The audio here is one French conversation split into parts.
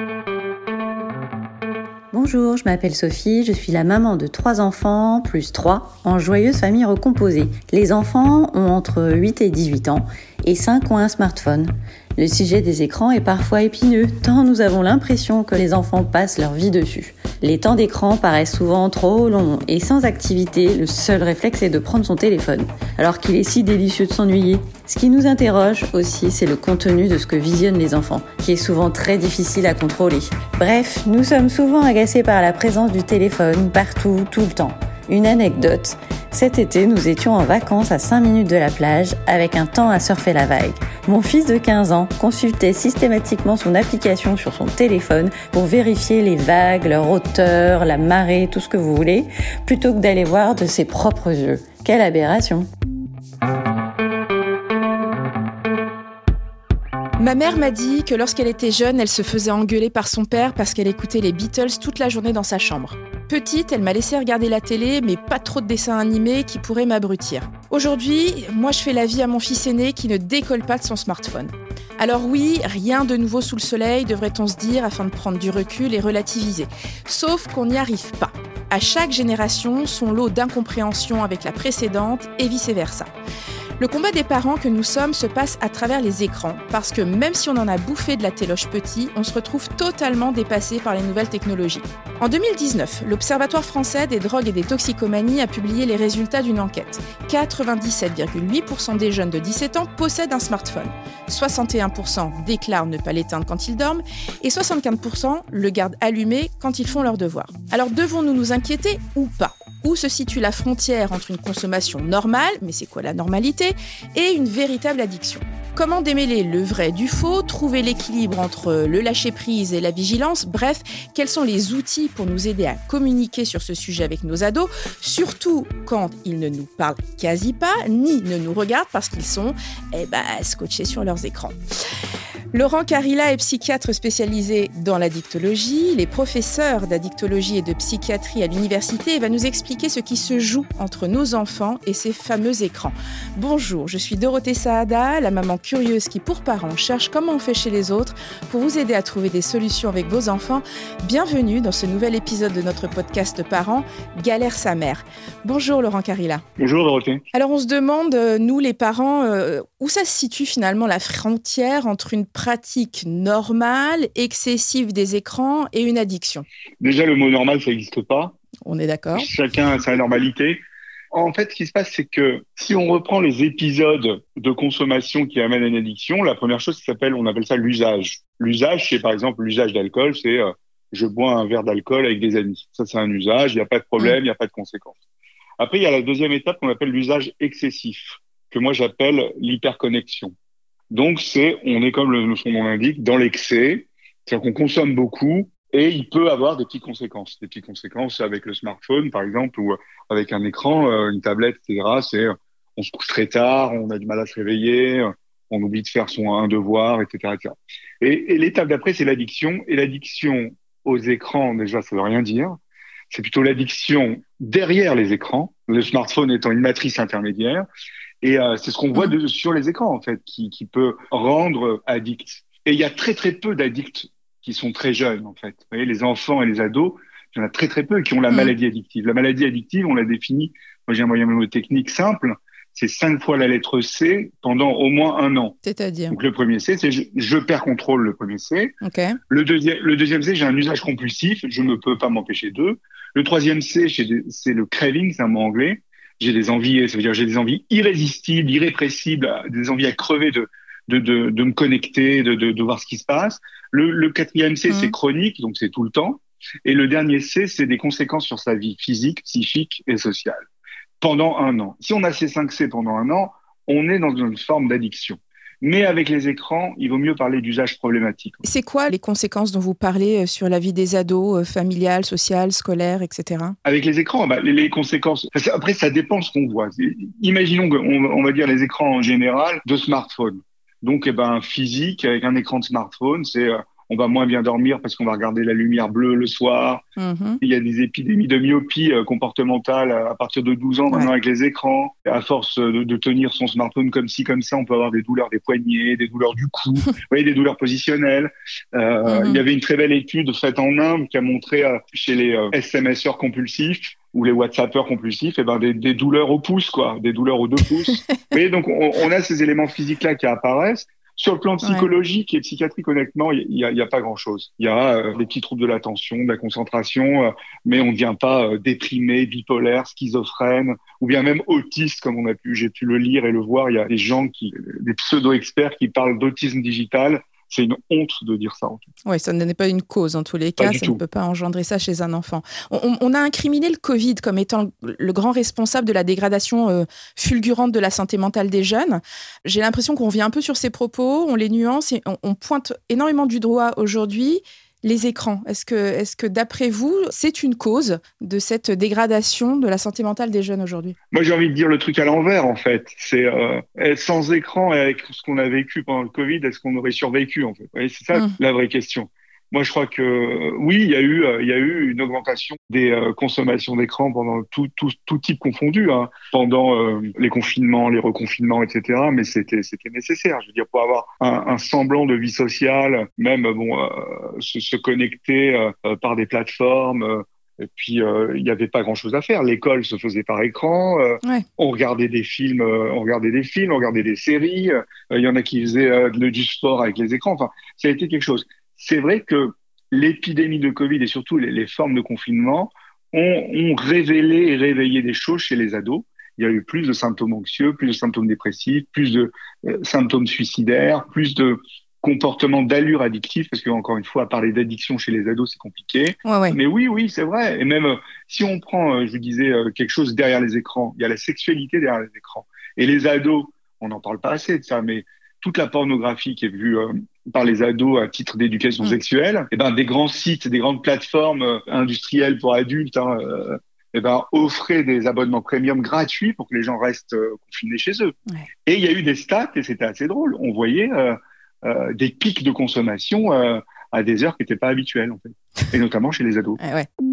Bonjour, je m'appelle Sophie, je suis la maman de 3 enfants, plus 3, en joyeuse famille recomposée. Les enfants ont entre 8 et 18 ans et 5 ont un smartphone. Le sujet des écrans est parfois épineux, tant nous avons l'impression que les enfants passent leur vie dessus. Les temps d'écran paraissent souvent trop longs et sans activité, le seul réflexe est de prendre son téléphone, alors qu'il est si délicieux de s'ennuyer. Ce qui nous interroge aussi, c'est le contenu de ce que visionnent les enfants, qui est souvent très difficile à contrôler. Bref, nous sommes souvent agacés par la présence du téléphone partout, tout le temps. Une anecdote, cet été, nous étions en vacances à 5 minutes de la plage avec un temps à surfer la vague. Mon fils de 15 ans consultait systématiquement son application sur son téléphone pour vérifier les vagues, leur hauteur, la marée, tout ce que vous voulez, plutôt que d'aller voir de ses propres yeux. Quelle aberration! Ma mère m'a dit que lorsqu'elle était jeune, elle se faisait engueuler par son père parce qu'elle écoutait les Beatles toute la journée dans sa chambre. Petite, elle m'a laissé regarder la télé, mais pas trop de dessins animés qui pourraient m'abrutir. Aujourd'hui, moi je fais la vie à mon fils aîné qui ne décolle pas de son smartphone. Alors oui, rien de nouveau sous le soleil, devrait-on se dire, afin de prendre du recul et relativiser. Sauf qu'on n'y arrive pas. À chaque génération, son lot d'incompréhension avec la précédente et vice-versa. Le combat des parents que nous sommes se passe à travers les écrans, parce que même si on en a bouffé de la téloche petit, on se retrouve totalement dépassé par les nouvelles technologies. En 2019, l'Observatoire français des drogues et des toxicomanies a publié les résultats d'une enquête. 97,8% des jeunes de 17 ans possèdent un smartphone. 61% déclarent ne pas l'éteindre quand ils dorment et 75% le gardent allumé quand ils font leurs devoirs. Alors devons-nous nous inquiéter ou pas ? Où se situe la frontière entre une consommation normale, mais c'est quoi la normalité, et une véritable addiction ? Comment démêler le vrai du faux, trouver l'équilibre entre le lâcher-prise et la vigilance ? Bref, quels sont les outils pour nous aider à communiquer sur ce sujet avec nos ados, surtout quand ils ne nous parlent quasi pas, ni ne nous regardent parce qu'ils sont scotchés sur leurs écrans. Laurent Carilla est psychiatre spécialisé dans l'addictologie. Il est professeur d'addictologie et de psychiatrie à l'université et va nous expliquer ce qui se joue entre nos enfants et ces fameux écrans. Bonjour, je suis Dorothée Saada, la maman curieuse qui, pour parents, cherche comment on fait chez les autres pour vous aider à trouver des solutions avec vos enfants. Bienvenue dans ce nouvel épisode de notre podcast Parents, Galère sa mère. Bonjour Laurent Carilla. Bonjour Dorothée. Alors on se demande, nous les parents, où ça se situe finalement la frontière entre une pratique normale, excessive des écrans et une addiction? Déjà, le mot normal, ça n'existe pas. On est d'accord. Chacun a sa normalité. En fait, ce qui se passe, c'est que si on reprend les épisodes de consommation qui amènent à une addiction, la première chose on appelle ça l'usage. L'usage, c'est par exemple l'usage d'alcool, c'est je bois un verre d'alcool avec des amis. Ça, c'est un usage, il n'y a pas de problème, il n'y a pas de conséquences. Après, il y a la deuxième étape qu'on appelle l'usage excessif, que moi j'appelle l'hyperconnexion. Donc, on est comme son nom l'indique, dans l'excès, c'est-à-dire qu'on consomme beaucoup et il peut avoir des petites conséquences. Des petites conséquences avec le smartphone, par exemple, ou avec un écran, une tablette, etc. On se couche très tard, on a du mal à se réveiller, on oublie de faire un devoir, etc., etc. Et l'étape d'après, c'est l'addiction. Et l'addiction aux écrans, déjà, ça veut rien dire. C'est plutôt l'addiction derrière les écrans, le smartphone étant une matrice intermédiaire. Et c'est ce qu'on voit sur les écrans, en fait, qui peut rendre addict. Et il y a très, très peu d'addicts qui sont très jeunes, en fait. Vous voyez, les enfants et les ados, il y en a très, très peu qui ont la maladie addictive. La maladie addictive, on l'a définie, moi j'ai un moyen technique simple, c'est 5 fois la lettre C pendant au moins 1 an. C'est-à-dire? Donc le premier C, c'est je perds contrôle, le premier C. Okay. Le deuxième C, j'ai un usage compulsif, je ne peux pas m'empêcher d'eux. Le troisième C, c'est le craving, c'est un mot anglais. J'ai des envies, ça veut dire j'ai des envies irrésistibles, irrépressibles, des envies à crever de me connecter, de voir ce qui se passe. Le quatrième C, c'est chronique, donc c'est tout le temps. Et le dernier C, c'est des conséquences sur sa vie physique, psychique et sociale. Pendant 1 an. Si on a ces 5 C pendant 1 an, on est dans une forme d'addiction. Mais avec les écrans, il vaut mieux parler d'usage problématique. C'est quoi les conséquences dont vous parlez sur la vie des ados, familiales, sociales, scolaires, etc. Avec les écrans, les conséquences... Après, ça dépend de ce qu'on voit. Imaginons qu'on va dire les écrans en général de smartphone. Donc, physique, avec un écran de smartphone, c'est on va moins bien dormir parce qu'on va regarder la lumière bleue le soir. Il y a des épidémies de myopie comportementale à partir de 12 ans maintenant avec les écrans. À force de tenir son smartphone comme ci, comme ça, on peut avoir des douleurs des poignets, des douleurs du cou, vous voyez, des douleurs positionnelles. Il y avait une très belle étude faite en Inde qui a montré chez les SMSeurs compulsifs ou les WhatsAppeurs compulsifs, des douleurs au pouce, quoi, des douleurs aux 2 pouces. Vous voyez, donc on a ces éléments physiques-là qui apparaissent. Sur le plan psychologique et psychiatrique, honnêtement, il y a pas grand-chose. Il y a des petits troubles de l'attention, de la concentration, mais on ne devient pas déprimé, bipolaire, schizophrène, ou bien même autiste, comme j'ai pu le lire et le voir. Il y a des gens des pseudo-experts qui parlent d'autisme digital. C'est une honte de dire ça, en tout cas. Oui, ça n'est pas une cause, en tous les cas. Ça ne peut pas engendrer ça chez un enfant. On a incriminé le Covid comme étant le grand responsable de la dégradation fulgurante de la santé mentale des jeunes. J'ai l'impression qu'on revient un peu sur ces propos, on les nuance et on pointe énormément du doigt aujourd'hui les écrans. Est-ce que d'après vous, c'est une cause de cette dégradation de la santé mentale des jeunes aujourd'hui ? Moi, j'ai envie de dire le truc à l'envers, en fait. C'est sans écran et avec ce qu'on a vécu pendant le Covid, est-ce qu'on aurait survécu, en fait ? Vous voyez, c'est ça la vraie question. Moi, je crois que oui, il y a eu une augmentation des consommations d'écran pendant tout type confondu, hein, pendant les confinements, les reconfinements, etc. Mais c'était nécessaire. Je veux dire, pour avoir un semblant de vie sociale, même se connecter par des plateformes. Et puis il n'y avait pas grand-chose à faire. L'école se faisait par écran. On regardait des films, on regardait des séries. Il y en a qui faisaient du sport avec les écrans. Enfin, ça a été quelque chose. C'est vrai que l'épidémie de Covid et surtout les formes de confinement ont révélé et réveillé des choses chez les ados. Il y a eu plus de symptômes anxieux, plus de symptômes dépressifs, plus de symptômes suicidaires, plus de comportements d'allure addictive, parce que encore une fois, à parler d'addiction chez les ados, c'est compliqué. Mais oui, c'est vrai. Et même si on prend, je vous disais, quelque chose derrière les écrans, il y a la sexualité derrière les écrans. Et les ados, on n'en parle pas assez de ça, mais toute la pornographie qui est vue par les ados à titre d'éducation sexuelle, des grands sites, des grandes plateformes industrielles pour adultes, offraient des abonnements premium gratuits pour que les gens restent confinés chez eux. Et il y a eu des stats, et c'était assez drôle. On voyait des pics de consommation à des heures qui n'étaient pas habituelles, en fait, et notamment chez les ados.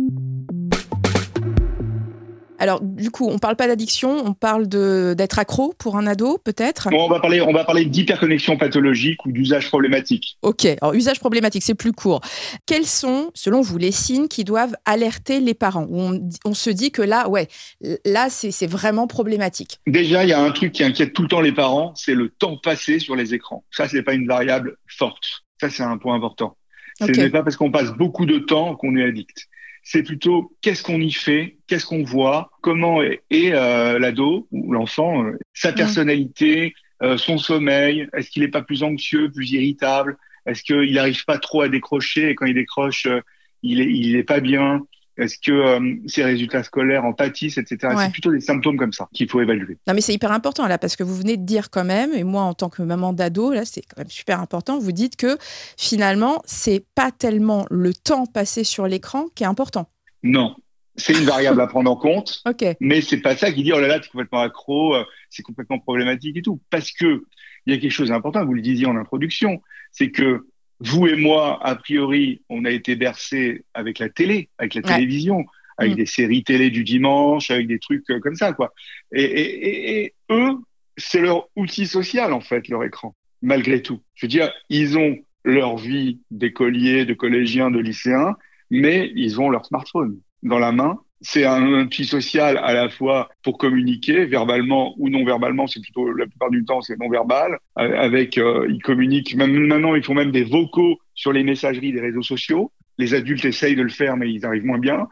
Alors, du coup, on ne parle pas d'addiction, on parle d'être accro pour un ado, peut-être ? On va parler d'hyperconnexion pathologique ou d'usage problématique. Ok, alors usage problématique, c'est plus court. Quels sont, selon vous, les signes qui doivent alerter les parents ? Où on se dit que là, c'est vraiment problématique. Déjà, il y a un truc qui inquiète tout le temps les parents, c'est le temps passé sur les écrans. Ça, ce n'est pas une variable forte. Ça, c'est un point important. Ce n'est pas parce qu'on passe beaucoup de temps qu'on est addict. C'est plutôt qu'est-ce qu'on y fait, qu'est-ce qu'on voit, comment est l'ado ou l'enfant, sa personnalité, son sommeil, est-ce qu'il n'est pas plus anxieux, plus irritable, est-ce qu'il n'arrive pas trop à décrocher et quand il décroche, il est pas bien, est-ce que ses résultats scolaires en pâtissent, etc. C'est plutôt des symptômes comme ça qu'il faut évaluer. Non mais c'est hyper important là, parce que vous venez de dire quand même, et moi en tant que maman d'ado, là c'est quand même super important, vous dites que finalement, c'est pas tellement le temps passé sur l'écran qui est important. Non, c'est une variable à prendre en compte, mais c'est pas ça qui dit « oh là là, t'es complètement accro, c'est complètement problématique et tout ». Parce que il y a quelque chose d'important, vous le disiez en introduction, c'est que vous et moi, a priori, on a été bercés avec la télé, avec la télévision, avec des séries télé du dimanche, avec des trucs comme ça, quoi. Et eux, c'est leur outil social, en fait, leur écran, malgré tout. Je veux dire, ils ont leur vie d'écoliers, de collégiens, de lycéens, mais ils ont leur smartphone dans la main. C'est un outil social à la fois pour communiquer verbalement ou non verbalement, c'est plutôt la plupart du temps c'est non verbal. Ils communiquent même maintenant, ils font même des vocaux sur les messageries des réseaux sociaux. Les adultes essayent de le faire, mais ils arrivent moins bien.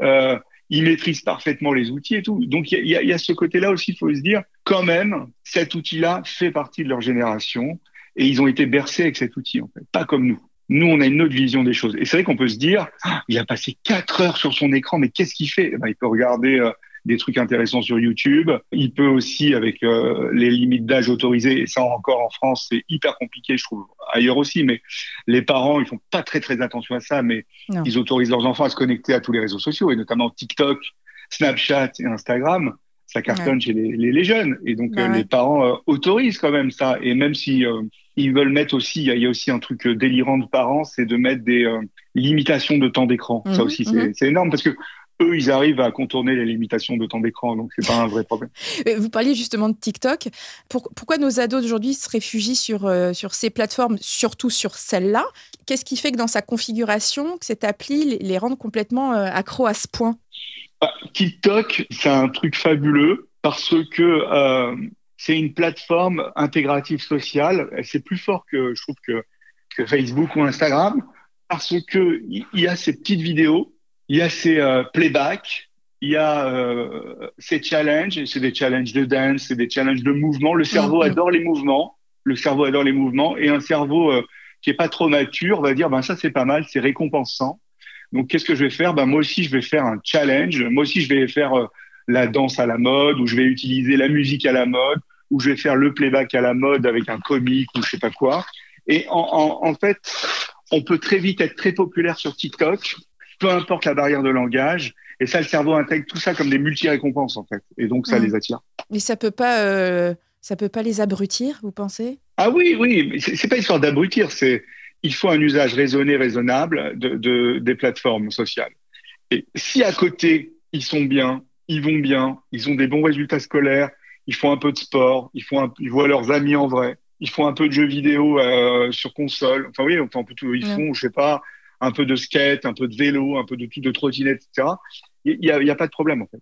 Ils maîtrisent parfaitement les outils et tout. Donc il y a ce côté-là aussi, il faut se dire quand même, cet outil-là fait partie de leur génération et ils ont été bercés avec cet outil en fait, pas comme nous. Nous, on a une autre vision des choses. Et c'est vrai qu'on peut se dire, il a passé 4 heures sur son écran, mais qu'est-ce qu'il fait ? Il peut regarder des trucs intéressants sur YouTube. Il peut aussi, avec les limites d'âge autorisées, et ça encore en France, c'est hyper compliqué, je trouve, ailleurs aussi, mais les parents, ils font pas très très attention à ça, mais ils autorisent leurs enfants à se connecter à tous les réseaux sociaux, et notamment TikTok, Snapchat et Instagram. Ça cartonne chez les jeunes. Et donc, les parents autorisent quand même ça. Et même si ils veulent mettre aussi, il y a aussi un truc délirant de parents, c'est de mettre des limitations de temps d'écran. Ça aussi, c'est énorme parce que eux, ils arrivent à contourner les limitations de temps d'écran, donc c'est pas un vrai problème. Vous parliez justement de TikTok. Pourquoi nos ados d'aujourd'hui se réfugient sur ces plateformes, surtout sur celle-là? Qu'est-ce qui fait que dans sa configuration, que cette appli les rende complètement accros à ce point? TikTok, c'est un truc fabuleux parce que c'est une plateforme intégrative sociale. C'est plus fort je trouve que Facebook ou Instagram parce que il y a ces petites vidéos, il y a ces playbacks, il y a ces challenges. C'est des challenges de dance, c'est des challenges de mouvement. Le cerveau adore les mouvements. Le cerveau adore les mouvements et un cerveau qui est pas trop mature va dire ça c'est pas mal, c'est récompensant. Donc qu'est-ce que je vais faire? Moi aussi je vais faire un challenge. Moi aussi je vais faire la danse à la mode, ou je vais utiliser la musique à la mode, ou je vais faire le playback à la mode avec un comique ou je sais pas quoi. Et en fait, on peut très vite être très populaire sur TikTok, peu importe la barrière de langage. Et ça, le cerveau intègre tout ça comme des multi-récompenses, en fait. Et donc, ça les attire. Mais ça peut pas les abrutir, vous pensez? Ah oui, mais c'est pas histoire d'abrutir. Il faut un usage raisonné, raisonnable des plateformes sociales. Et si à côté, ils sont bien, ils vont bien, ils ont des bons résultats scolaires, ils font un peu de sport, ils voient leurs amis en vrai, ils font un peu de jeux vidéo sur console. Enfin oui, un peu tout. Ils font, je sais pas, un peu de skate, un peu de vélo, un peu de tout, de trottinette, etc. Il y a pas de problème en fait.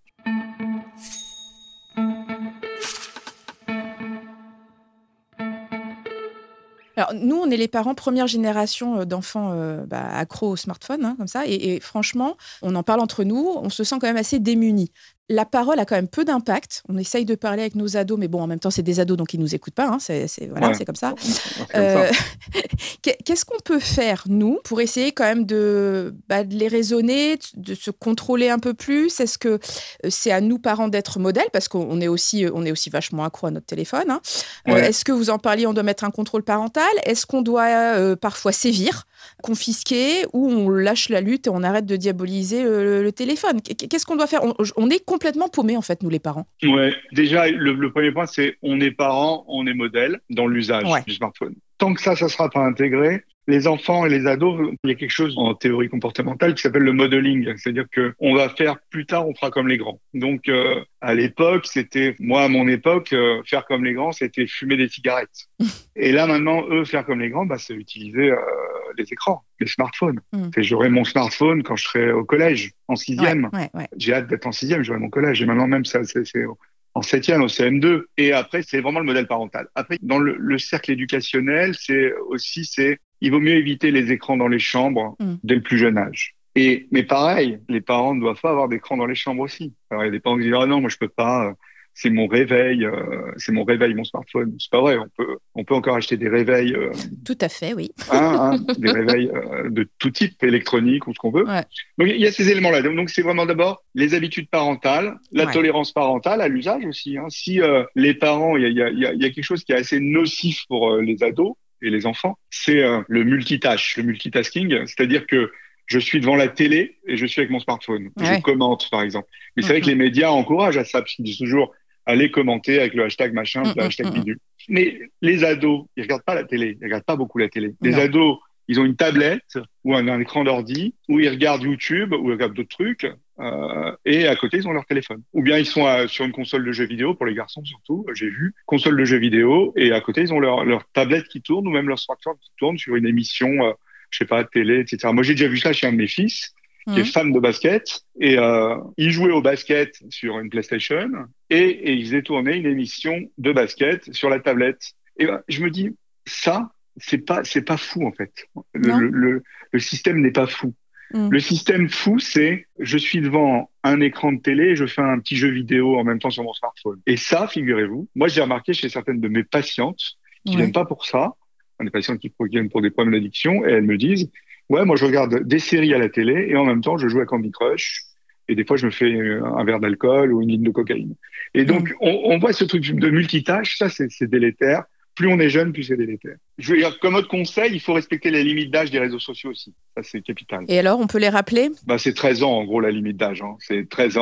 Alors, nous, on est les parents première génération d'enfants accros au smartphone, comme ça. Et franchement, on en parle entre nous, on se sent quand même assez démunis. La parole a quand même peu d'impact. On essaye de parler avec nos ados, mais bon, en même temps, c'est des ados, donc ils nous écoutent pas. C'est comme ça. Qu'est-ce qu'on peut faire, nous, pour essayer quand même de les raisonner, de se contrôler un peu plus? Est-ce que c'est à nous, parents, d'être modèles? Parce qu'on est aussi vachement accro à notre téléphone. Est-ce que vous en parliez, on doit mettre un contrôle parental? Est-ce qu'on doit parfois sévir, confisquer, ou on lâche la lutte et on arrête de diaboliser le téléphone? Qu'est-ce qu'on doit faire? On est complètement paumés, en fait, nous, les parents. Ouais, déjà, le premier point, c'est on est parents, on est modèle dans l'usage du smartphone. Tant que ça sera pas intégré, les enfants et les ados, il y a quelque chose en théorie comportementale qui s'appelle le modeling. C'est-à-dire que on va faire plus tard, on fera comme les grands. Donc, à l'époque, à mon époque, faire comme les grands, c'était fumer des cigarettes. Et là, maintenant, eux, faire comme les grands, c'est utiliser les écrans, les smartphones. J'aurai mon smartphone quand je serai au collège, en 6e. Ouais. J'ai hâte d'être en 6e, j'aurai mon collège. Et maintenant, même ça, c'est en 7e, au CM2. Et après, c'est vraiment le modèle parental. Après, dans le cercle éducationnel, il vaut mieux éviter les écrans dans les chambres dès le plus jeune âge. Mais pareil, les parents ne doivent pas avoir d'écran dans les chambres aussi. Alors, il y a des parents qui disent, non, moi, je peux pas, c'est mon réveil, mon smartphone. C'est pas vrai, on peut encore acheter des réveils. Tout à fait, oui. Des réveils de tout type, électroniques ou ce qu'on veut. Ouais. Donc, il y a ces éléments-là. Donc, c'est vraiment d'abord les habitudes parentales, la tolérance parentale à l'usage aussi. Si les parents, il y a quelque chose qui est assez nocif pour les ados et les enfants, c'est le multitâche, le multitasking. C'est-à-dire que je suis devant la télé et je suis avec mon smartphone. Je commente, par exemple. Mais c'est vrai que les médias encouragent à ça, parce qu'ils disent toujours allez commenter avec le hashtag machin, le hashtag bidule. Mais les ados, ils regardent pas la télé, ils regardent pas beaucoup la télé. Les ados, ils ont une tablette ou un écran d'ordi où ils regardent YouTube ou ils regardent d'autres trucs et à côté, ils ont leur téléphone. Ou bien ils sont sur une console de jeux vidéo, pour les garçons surtout, j'ai vu, console de jeux vidéo, et à côté, ils ont leur tablette qui tourne ou même leur smartphone qui tourne sur une émission, je sais pas, télé, etc. Moi, j'ai déjà vu ça chez un de mes fils qui est fan de basket, et il jouait au basket sur une PlayStation et il faisait tourner une émission de basket sur la tablette. Et je me dis, ça, c'est pas fou en fait. Le système n'est pas fou. Le système fou, c'est je suis devant un écran de télé et je fais un petit jeu vidéo en même temps sur mon smartphone. Et ça, figurez-vous, moi j'ai remarqué chez certaines de mes patientes qui viennent pas pour ça, des patientes qui viennent pour des problèmes d'addiction, et elles me disent ouais, moi je regarde des séries à la télé et en même temps je joue à Candy Crush et des fois je me fais un verre d'alcool ou une ligne de cocaïne. Et donc on voit ce truc de multitâche, ça c'est délétère. Plus on est jeune, plus c'est délétère. Je veux dire, comme autre conseil, il faut respecter les limites d'âge des réseaux sociaux aussi. Ça, c'est capital. Et alors, on peut les rappeler ? C'est 13 ans, en gros, la limite d'âge. C'est 13 ans.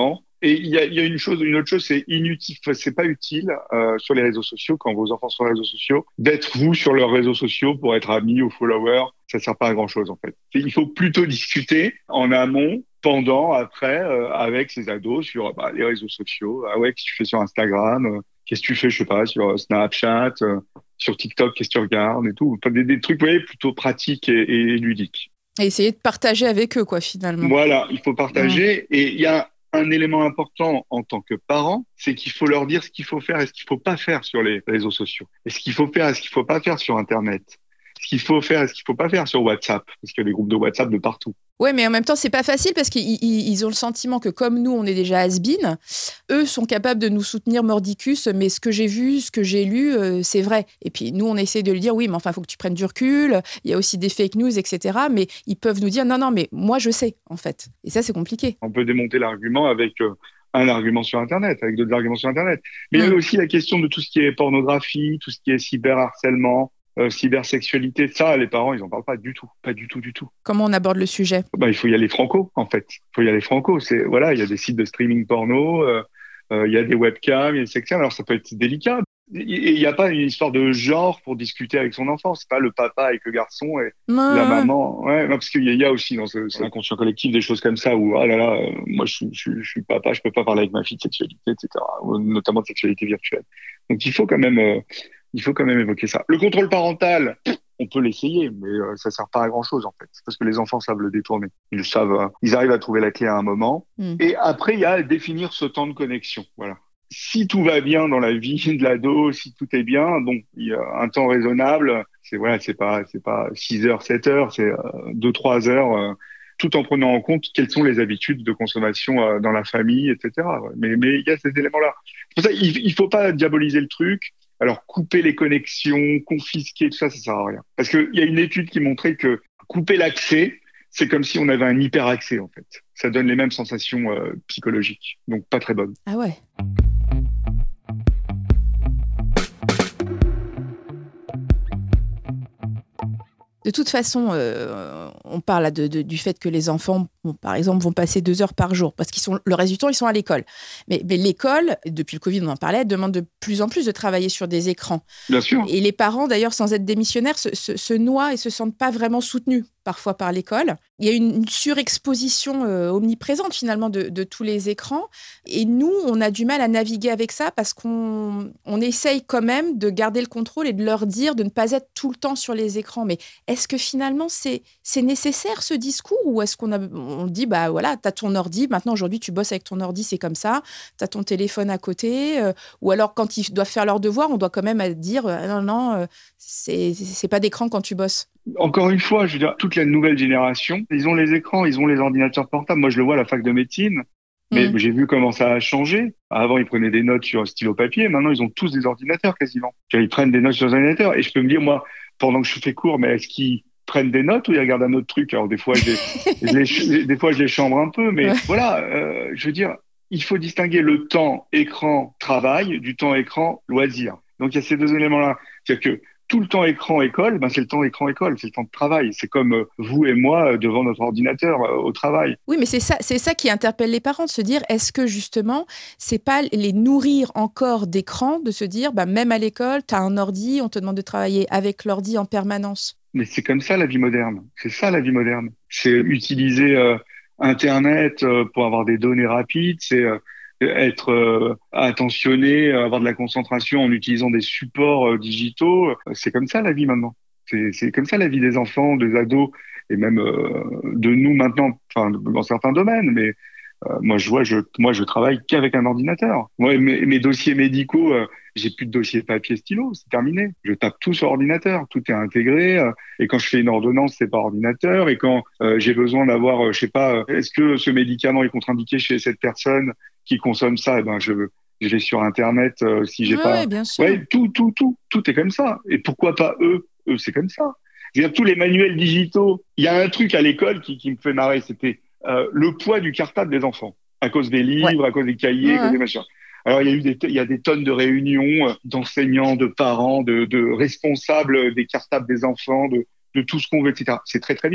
Et il y a une autre chose, c'est inutile, enfin, c'est pas utile sur les réseaux sociaux, quand vos enfants sont sur les réseaux sociaux, d'être vous sur leurs réseaux sociaux pour être amis ou followers. Ça sert pas à grand chose en fait. Il faut plutôt discuter en amont, pendant, après, avec ces ados sur les réseaux sociaux. Ah ouais, qu'est-ce que tu fais sur Instagram? Qu'est-ce que tu fais, je sais pas, sur Snapchat, sur TikTok, qu'est-ce que tu regardes et tout. Enfin, des trucs, vous voyez, plutôt pratiques et ludiques. Et essayer de partager avec eux, quoi, finalement. Voilà, il faut partager. Et il y a un élément important en tant que parent, c'est qu'il faut leur dire ce qu'il faut faire et ce qu'il faut pas faire sur les réseaux sociaux. Et ce qu'il faut faire et ce qu'il faut pas faire sur Internet. Ce qu'il faut faire et ce qu'il faut pas faire sur WhatsApp. Parce qu'il y a des groupes de WhatsApp de partout. Ouais, mais en même temps, c'est pas facile parce qu'ils ont le sentiment que comme nous, on est déjà has-been, eux sont capables de nous soutenir mordicus, mais ce que j'ai vu, ce que j'ai lu, c'est vrai. Et puis nous, on essaie de lui dire, oui, mais enfin, il faut que tu prennes du recul, il y a aussi des fake news, etc. Mais ils peuvent nous dire, non, mais moi, je sais, en fait. Et ça, c'est compliqué. On peut démonter l'argument avec un argument sur Internet, avec d'autres arguments sur Internet. Mais il y a aussi la question de tout ce qui est pornographie, tout ce qui est cyberharcèlement, cybersexualité. Ça, les parents, ils en parlent pas du tout. Pas du tout, du tout. Comment on aborde le sujet? Il faut y aller franco, en fait. Il faut y aller franco. Voilà, il y a des sites de streaming porno, il y a des webcams, il y a des sections. Alors, ça peut être délicat. Il n'y a pas une histoire de genre pour discuter avec son enfant. C'est pas le papa avec le garçon et la maman. Ouais, parce qu'il y a aussi dans ce inconscient collectif des choses comme ça où, ah là là, moi, je suis papa, je peux pas parler avec ma fille de sexualité, etc. Notamment de sexualité virtuelle. Donc, il faut quand même évoquer ça. Le contrôle parental, on peut l'essayer, mais ça sert pas à grand chose, en fait. Parce que les enfants savent le détourner. Ils le savent, ils arrivent à trouver la clé à un moment. Et après, il y a à définir ce temps de connexion. Voilà. Si tout va bien dans la vie de l'ado, si tout est bien, donc il y a un temps raisonnable. C'est pas 6 heures, 7 heures, c'est 2-3 heures, tout en prenant en compte quelles sont les habitudes de consommation dans la famille, etc. Mais il y a ces éléments-là. C'est pour ça, il faut pas diaboliser le truc. Alors, couper les connexions, confisquer, tout ça, ça sert à rien. Parce qu'il y a une étude qui montrait que couper l'accès, c'est comme si on avait un hyperaccès, en fait. Ça donne les mêmes sensations psychologiques. Donc, pas très bonnes. Ah ouais. De toute façon, on parle du fait que les enfants, par exemple, vont passer 2 heures par jour parce le reste du temps, ils sont à l'école. Mais l'école, depuis le Covid, on en parlait, demande de plus en plus de travailler sur des écrans. Bien sûr. Et les parents, d'ailleurs, sans être démissionnaires, se noient et se sentent pas vraiment soutenus parfois par l'école. Il y a une surexposition omniprésente finalement de tous les écrans. Et nous, on a du mal à naviguer avec ça parce qu'on essaye quand même de garder le contrôle et de leur dire de ne pas être tout le temps sur les écrans. Mais est-ce que finalement, c'est nécessaire ce discours ou est-ce on dit, voilà, t'as ton ordi, maintenant aujourd'hui tu bosses avec ton ordi, c'est comme ça, t'as ton téléphone à côté, ou alors quand ils doivent faire leurs devoirs, on doit quand même dire, non, c'est pas d'écran quand tu bosses. Encore une fois, je veux dire, toute la nouvelle génération, ils ont les écrans, ils ont les ordinateurs portables. Moi, je le vois à la fac de médecine, mais j'ai vu comment ça a changé. Avant, ils prenaient des notes sur un stylo papier. Maintenant, ils ont tous des ordinateurs quasiment. Ils prennent des notes sur les ordinateurs. Et je peux me dire, moi, pendant que je fais cours, mais est-ce qu'ils prennent des notes ou ils regardent un autre truc? Alors, des fois, des fois, je les chambre un peu, mais voilà, je veux dire, il faut distinguer le temps écran travail du temps écran loisir. Donc, il y a ces deux éléments-là. C'est-à-dire que tout le temps écran école, c'est le temps écran école, c'est le temps de travail. C'est comme vous et moi devant notre ordinateur au travail. Oui, mais c'est ça qui interpelle les parents, de se dire, est-ce que justement, c'est pas les nourrir encore d'écran, de se dire, même à l'école, tu as un ordi, on te demande de travailler avec l'ordi en permanence. Mais c'est comme ça la vie moderne. C'est ça la vie moderne. C'est utiliser Internet pour avoir des données rapides, c'est être attentionné, avoir de la concentration en utilisant des supports digitaux. C'est comme ça la vie maintenant. C'est comme ça la vie des enfants, des ados et même de nous maintenant, enfin dans certains domaines. Mais moi je travaille qu'avec un ordinateur. Moi mes dossiers médicaux, j'ai plus de dossier papier stylo, c'est terminé. Je tape tout sur ordinateur, tout est intégré. Et quand je fais une ordonnance, c'est par ordinateur. Et quand j'ai besoin d'avoir, je sais pas, est-ce que ce médicament est contre-indiqué chez cette personne qui consomme ça, je vais sur Internet si j'ai pas. Bien sûr. Ouais, tout est comme ça. Et pourquoi pas eux? Eux, c'est comme ça. C'est-à-dire tous les manuels digitaux. Il y a un truc à l'école qui me fait marrer, c'était le poids du cartable des enfants à cause des livres, à cause des cahiers, à cause des machins. Alors il y a des tonnes de réunions d'enseignants, de parents, de responsables des cartables des enfants, de tout ce qu'on veut, etc. C'est très très bien.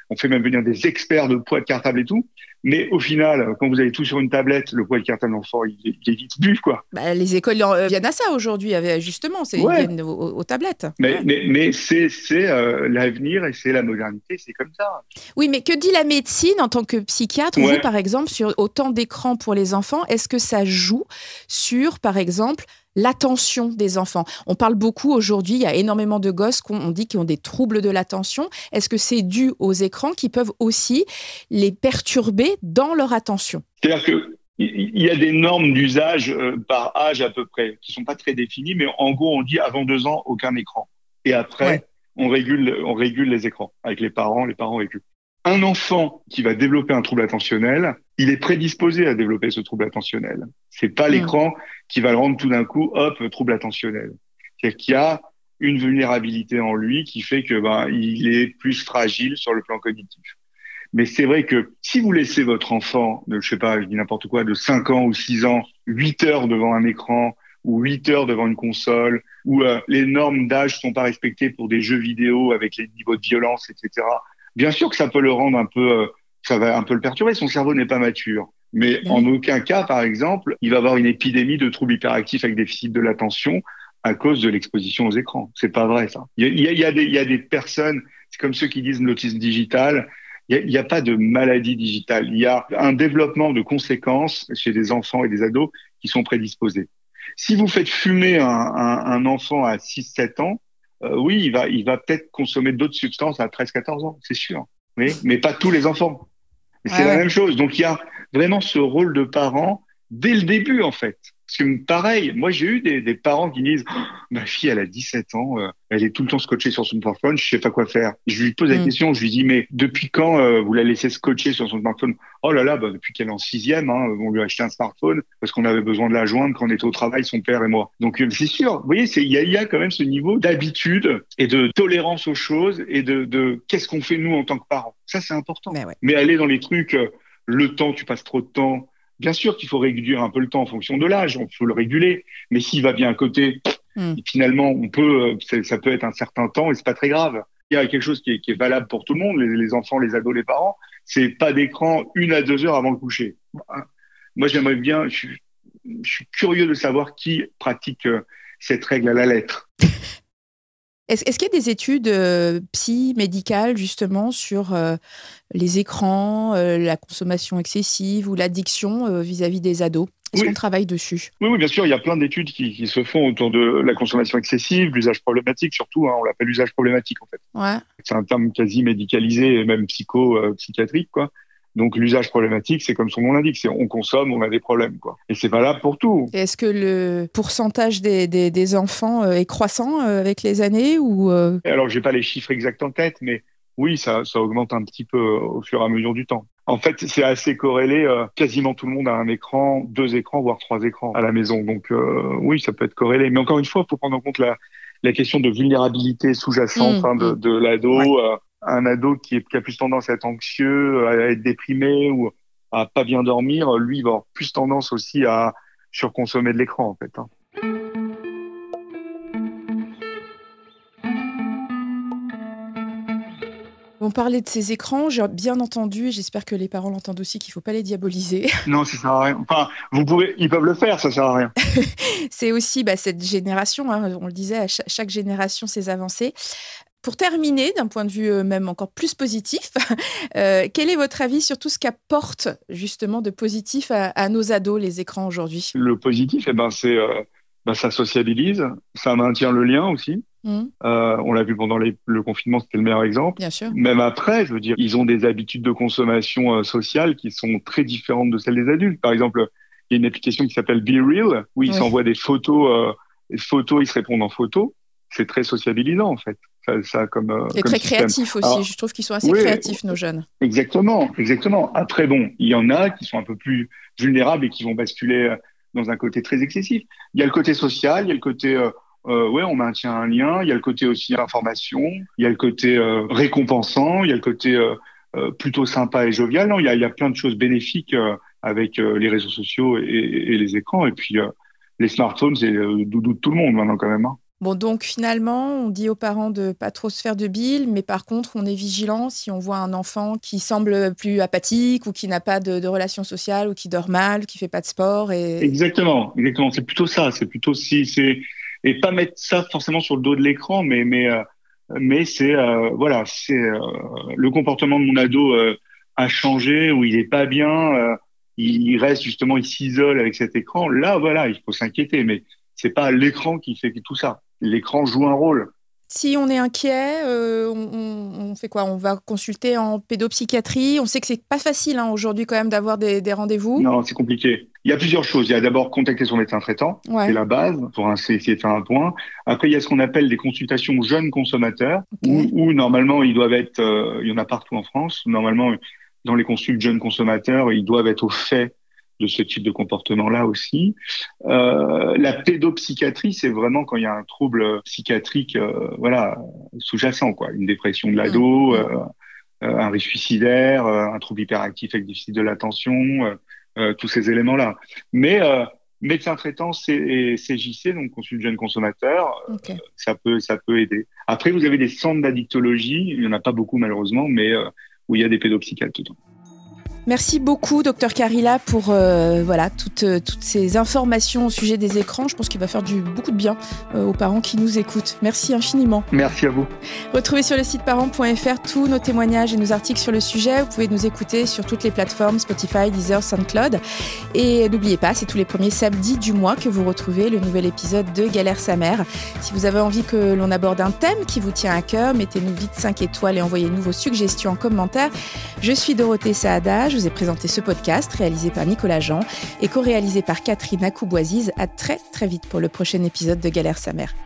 On fait même venir des experts de poids de cartable et tout. Mais au final, quand vous avez tout sur une tablette, le poids de cartable de l'enfant, il est vite bu, quoi. Les écoles viennent à ça aujourd'hui, justement, ils viennent aux tablettes. Mais c'est l'avenir et c'est la modernité, c'est comme ça. Oui, mais que dit la médecine en tant que psychiatre, vous, par exemple, sur autant d'écrans pour les enfants, est-ce que ça joue sur, par exemple, l'attention des enfants? On parle beaucoup aujourd'hui, il y a énormément de gosses qu'on dit qui ont des troubles de l'attention. Est-ce que c'est dû aux écrans qui peuvent aussi les perturber dans leur attention? C'est-à-dire qu'il y a des normes d'usage par âge à peu près, qui sont pas très définies, mais en gros, on dit avant 2 ans, aucun écran. Et après, on régule les écrans. Avec les parents régulent. Un enfant qui va développer un trouble attentionnel, il est prédisposé à développer ce trouble attentionnel. C'est pas l'écran qui va le rendre tout d'un coup, trouble attentionnel. C'est-à-dire qu'il y a une vulnérabilité en lui qui fait que il est plus fragile sur le plan cognitif. Mais c'est vrai que si vous laissez votre enfant je dis n'importe quoi, de 5 ans ou 6 ans, 8 heures devant un écran ou 8 heures devant une console, où les normes d'âge sont pas respectées pour des jeux vidéo avec les niveaux de violence, etc., bien sûr que ça peut le rendre ça va un peu le perturber. Son cerveau n'est pas mature. Mais en aucun cas, par exemple, il va avoir une épidémie de troubles hyperactifs avec déficit de l'attention à cause de l'exposition aux écrans. C'est pas vrai, ça. Il y a des personnes, c'est comme ceux qui disent l'autisme digital. Il y a pas de maladie digitale. Il y a un développement de conséquences chez des enfants et des ados qui sont prédisposés. Si vous faites fumer un enfant à 6-7 ans, oui, il va peut-être consommer d'autres substances à 13-14 ans, c'est sûr. Oui, mais pas tous les enfants. Et c'est la même chose. Donc, il y a vraiment ce rôle de parent dès le début, en fait. Parce que pareil, moi, j'ai eu des parents qui disent ma fille, elle a 17 ans, elle est tout le temps scotchée sur son smartphone, je sais pas quoi faire. Je lui pose la question, je lui dis mais depuis quand vous la laissez scotcher sur son smartphone? Oh là là, depuis qu'elle est en 6e, on lui a acheté un smartphone parce qu'on avait besoin de la joindre quand on était au travail, son père et moi. Donc c'est sûr, vous voyez, il y a quand même ce niveau d'habitude et de tolérance aux choses et de qu'est-ce qu'on fait nous en tant que parents. Ça, c'est important. Mais aller dans les trucs, le temps, tu passes trop de temps. Bien sûr qu'il faut réduire un peu le temps en fonction de l'âge, on peut le réguler, mais s'il va bien à côté, finalement, ça peut être un certain temps et c'est pas très grave. Il y a quelque chose qui est valable pour tout le monde, les enfants, les ados, les parents, c'est pas d'écran 1 à 2 heures avant le coucher. Moi, j'aimerais bien, je suis curieux de savoir qui pratique cette règle à la lettre. Est-ce qu'il y a des études médicales justement sur les écrans, la consommation excessive ou l'addiction vis-à-vis des ados? Est-ce qu'on travaille dessus? Oui, bien sûr, il y a plein d'études qui se font autour de la consommation excessive, l'usage problématique surtout, on l'appelle l'usage problématique en fait. Ouais. C'est un terme quasi médicalisé et même psychiatrique, quoi. Donc l'usage problématique, c'est comme son nom l'indique, c'est on consomme, on a des problèmes, quoi. Et c'est valable pour tout. Et est-ce que le pourcentage des enfants est croissant avec les années ou Alors j'ai pas les chiffres exacts en tête, mais oui, ça augmente un petit peu au fur et à mesure du temps. En fait, c'est assez corrélé. Quasiment tout le monde a un écran, 2 écrans, voire 3 écrans à la maison. Donc oui, ça peut être corrélé. Mais encore une fois, il faut prendre en compte la question de vulnérabilité sous-jacente de l'ado. Ouais. Un ado qui a plus tendance à être anxieux, à être déprimé ou à pas bien dormir, lui, il va avoir plus tendance aussi à surconsommer de l'écran, en fait. On parlait de ces écrans, j'ai bien entendu, et j'espère que les parents l'entendent aussi, qu'il ne faut pas les diaboliser. Non, ça sert à rien. Enfin, ils peuvent le faire, ça sert à rien. C'est aussi cette génération, on le disait, à chaque génération, ses avancées. Pour terminer, d'un point de vue même encore plus positif, quel est votre avis sur tout ce qu'apporte justement de positif à nos ados, les écrans aujourd'hui? Le positif, c'est ça sociabilise, ça maintient le lien aussi. On l'a vu pendant le confinement, c'était le meilleur exemple. Bien sûr. Même après, je veux dire, ils ont des habitudes de consommation sociale qui sont très différentes de celles des adultes. Par exemple, il y a une application qui s'appelle Be Real, où ils s'envoient des photos, ils se répondent en photos. C'est très sociabilisant, en fait. Ça comme très créatif aussi. Alors, je trouve qu'ils sont assez créatifs, nos jeunes. Exactement. Après, il y en a qui sont un peu plus vulnérables et qui vont basculer dans un côté très excessif. Il y a le côté social, il y a le côté on maintient un lien, il y a le côté aussi information, il y a le côté récompensant, il y a le côté plutôt sympa et jovial. Non, il y a plein de choses bénéfiques avec les réseaux sociaux et les écrans. Et puis les smartphones, c'est le doudou de tout le monde maintenant quand même. Bon, donc finalement, on dit aux parents de pas trop se faire de bile, mais par contre, on est vigilant si on voit un enfant qui semble plus apathique ou qui n'a pas de relations sociales ou qui dort mal, qui fait pas de sport. Exactement. C'est plutôt ça. C'est plutôt et pas mettre ça forcément sur le dos de l'écran, mais c'est le comportement de mon ado a changé, ou il est pas bien, il reste justement, il s'isole avec cet écran. Là, voilà, il faut s'inquiéter, mais c'est pas l'écran qui fait tout ça. L'écran joue un rôle. Si on est inquiet, on fait quoi? On va consulter en pédopsychiatrie. On sait que c'est pas facile aujourd'hui quand même d'avoir des rendez-vous. Non, c'est compliqué. Il y a plusieurs choses. Il y a d'abord contacter son médecin traitant, c'est la base pour essayer de faire un point. Après, il y a ce qu'on appelle des consultations jeunes consommateurs, où normalement ils doivent être, il y en a partout en France. Normalement, dans les consultes jeunes consommateurs, ils doivent être au fait de ce type de comportement-là aussi. La pédopsychiatrie, c'est vraiment quand il y a un trouble psychiatrique, sous-jacent, quoi. Une dépression de l'ado, un risque suicidaire, un trouble hyperactif avec déficit de l'attention, tous ces éléments-là. Mais médecin traitant et CJC, donc consulte jeune consommateur, ça peut aider. Après, vous avez des centres d'addictologie, il y en a pas beaucoup malheureusement, mais où il y a des pédopsychiatres dedans. Merci beaucoup, Dr Carilla, pour toutes ces informations au sujet des écrans. Je pense qu'il va faire beaucoup de bien aux parents qui nous écoutent. Merci infiniment. Merci à vous. Retrouvez sur le site parents.fr tous nos témoignages et nos articles sur le sujet. Vous pouvez nous écouter sur toutes les plateformes Spotify, Deezer, SoundCloud. Et n'oubliez pas, c'est tous les premiers samedis du mois que vous retrouvez le nouvel épisode de Galère sa mère. Si vous avez envie que l'on aborde un thème qui vous tient à cœur, mettez-nous vite 5 étoiles et envoyez-nous vos suggestions en commentaire. Je suis Dorothée Saada. Je vous ai présenté ce podcast réalisé par Nicolas Jean et co-réalisé par Catherine Acouboisiz. À très très vite pour le prochain épisode de Galère sa mère.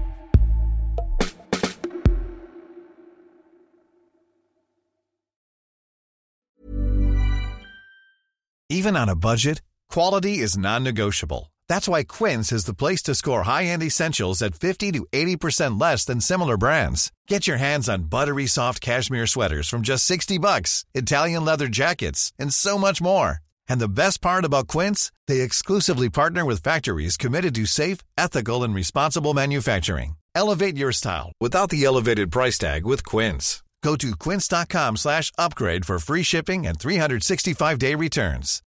Even on a budget, quality is non-negotiable. That's why Quince is the place to score high-end essentials at 50 to 80% less than similar brands. Get your hands on buttery soft cashmere sweaters from just $60, Italian leather jackets, and so much more. And the best part about Quince, they exclusively partner with factories committed to safe, ethical, and responsible manufacturing. Elevate your style without the elevated price tag with Quince. Go to quince.com/upgrade for free shipping and 365-day returns.